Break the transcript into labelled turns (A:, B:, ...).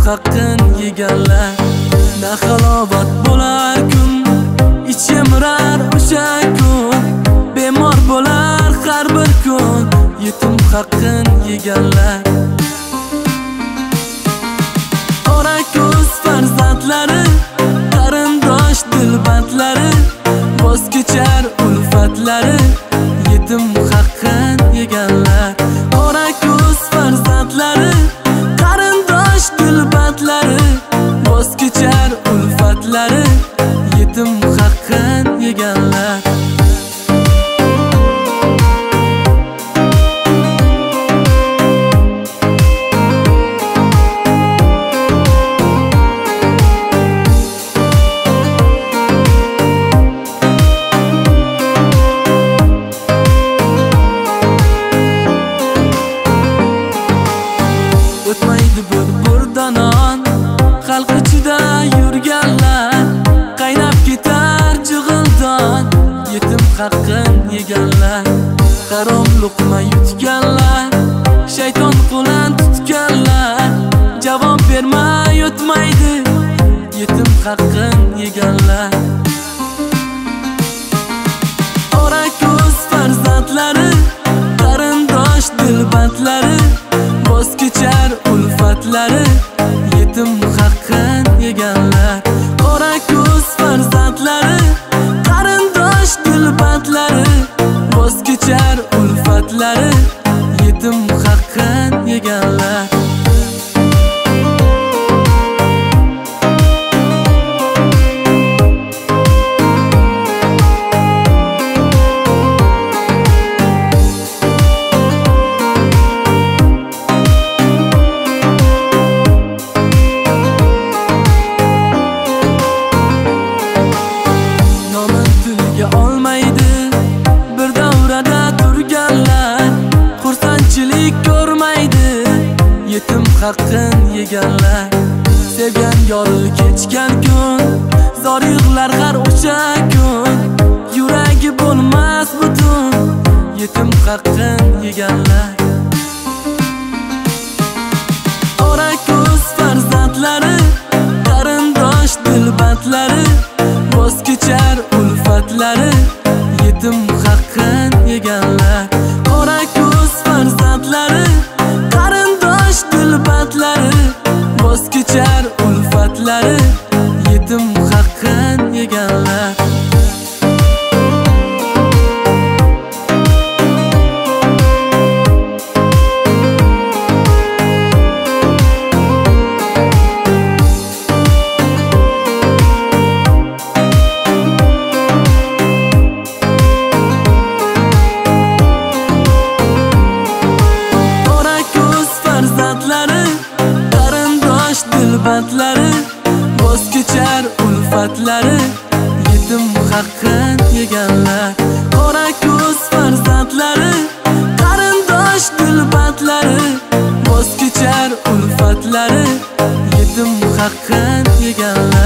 A: haqqin yeganlar. Na halovat bo'lar kun, ich yemirar o'sha kun. Bemor bo'lar har bir kun, yetim haqqin yeganlar. Qora ko'z farzandlari, qarindosh dilbandlari, voz kechar ulfatlari, yetim haqqin yeganlar. Qora ko'z farzandlari, qarindosh dilbandlari, voz kechar ulfatlari, yetim haqqin yeganlar. O'tmaydi bir non, xalq ichida yurganlar, qaynab ketar jig'ildon, yetim haqqin yeganlar. Harom luqma yutganlar, shayton qo'lan tutganlar, javob bermay o'tmaydi, yetim haqqin yeganlar. Qora ko'z farzandlari, qarindosh dilbandlari, voz kechar ulfatlari, yetim haqqin yeganlar. Qora ko'z farzandlari, qarindosh dilbandlari, voz kechar ulfatlari, yetim haqqin yeganlar. Bir davrada turganlar, xursandchilik ko'rmaydi, yetim haqqin yeganlar. Sevgan yori kechgan kun, zor yig'lar har o'sha kun, yuragi bo'lmas butun, yetim haqqin yeganlar. Qora ko'z farzandlari, qarindosh dilbandlari, voz kechar ulfatlari, yetim haqqin yeganlar. Qora ko'z farzandlari, qarindosh dilbandlari, voz kechar ulfatlari, yetim haqqin yeganlar. Qarindosh dilbandlari, voz kechar ulfatlari, yetim haqqin yeganlar. Qora ko'z farzandlari, qarindosh dilbandlari, voz kechar ulfatlari, yetim haqqin yeganlar.